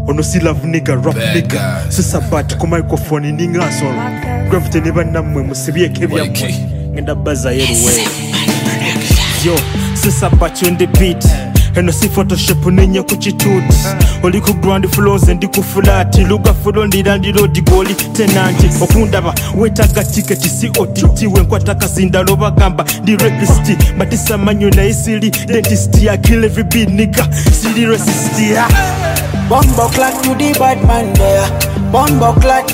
ono si love nigga rap nigga sisa bat ku microphone ninga solo gravity ne banamwe musibyeke byamwe ngenda baza yeruwe yo sisa bat on the beat eno si photoshop nenye ku kituuti oli ku ground floors ndi ku flat luga fulo ndiro digoli tenanti okundaba wetaga ticket si OTT wenkwata kasindalo bagamba ndi request batisa manyo na isili dentist ya kill every beat nigga silly resist ya bombo clat to the bad man there bombo clat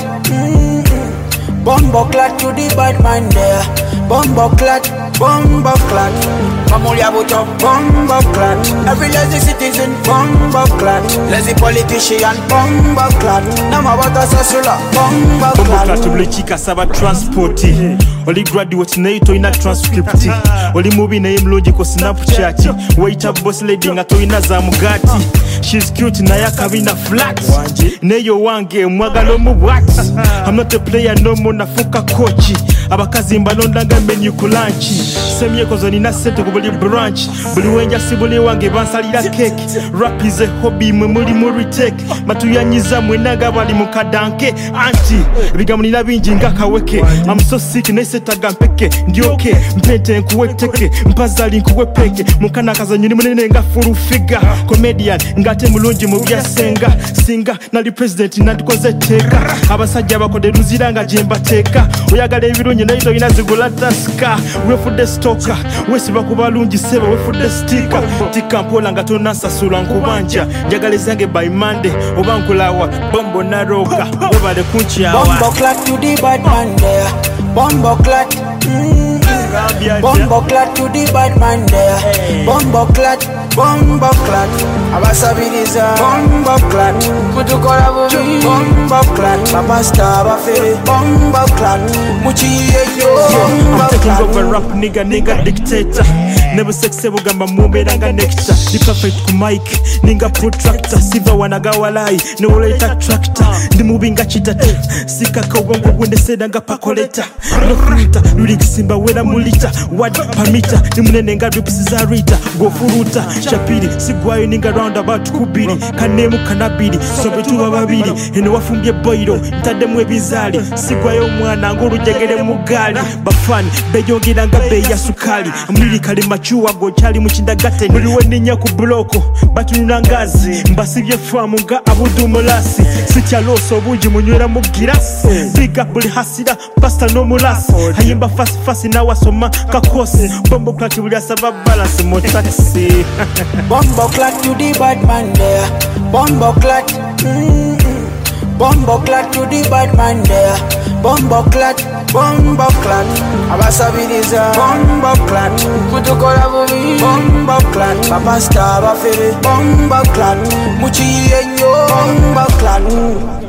bombo clat to the bad man there bombo clat Mamulia buto bombo clat every lazy citizen bombo clat lazy politician bombo clat nama bata sasula bombo clat tulichika saba transport oli graduate naito ina transcript oli movie na imlogi ko Snapchat wait up boss lady ngato ina za mugati she's cute na yakabina flat neyo wange mwagalo mu what I'm not a player no more nafuka coach abakazi mbalondanga menu ku lunch semye kozo nina sente ku buli branch buli wenja sibuli wange bansalira cake rap is a hobby mwe muri mu retake matuyanyiza mwenaga bali mu kadanke anti bigamulira bingi ngakaweke I'm so sick nesetaga mpeke ndioke mpete nkuweteke mpazali nkuwepeke mukana kazanyiri munene nga full figure comedian ngate mulungi mu byasenga singa nali president nandikoze teka abasajja bakode luziranga jemba teka oyagala ebirungi nayo ina zigula taska we for the stocker we siba kubalungi seba we for the sticker tikampola ngatona sasula nkubanja njagala zange by Monday obankulawa bombo na roka we bale kunchiawa bombo clat to the bad man there bombo clat bombo clat to the bad man there bombo clat abasabiriza bombo clat kutukola bubi bombo clat babasta abafere bombo clat muchiyeyo I'm taking over rap nigga dictator never sex bugamba mumberanga nectar the perfect ku mic ninga protractor siva wanagawalai no later tractor ndi mubinga chitata sikaka ubongo gwende sedanga pakoleta no fruta lyrics simba wera mulita word permitter ni munene nga drips za rita go furuta chapiri sigwayo ninga round about kubiri kanemu kanabiri so betuba babiri eno wafumbye boiro ntademu ebizali sigwayo mwana ngurujegere mugali bafani bejongera nga be ya sukali amuli kali machuwa go chali muchindagate muliwe ninya ku bloko batununa ngazi mbasibye famu nga abudu mulasi sikyaloso bungi munywera mu girasi biga buli hasira pasta no mulasi hayimba fast na wasoma kakosi bombo clat buli asaba balance mo taxi bombo clat to the bad man there bombo clat to the bad man there bombo clat abasabiriza bombo clat kutukola bubi bombo clat babasta abafere bombo clat muchiyeyo bombo clat